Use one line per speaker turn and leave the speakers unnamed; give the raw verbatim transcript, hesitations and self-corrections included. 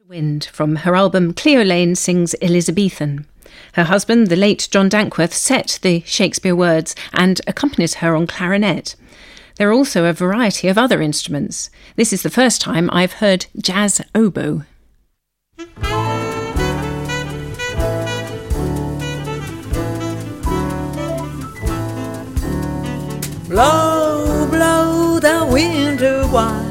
Wind from her album Cleo Lane Sings Elizabethan. Her husband, the late John Dankworth, set the Shakespeare words and accompanies her on clarinet. There are also a variety of other instruments. This is the first time I've heard jazz oboe.
Blow, blow the winter wind,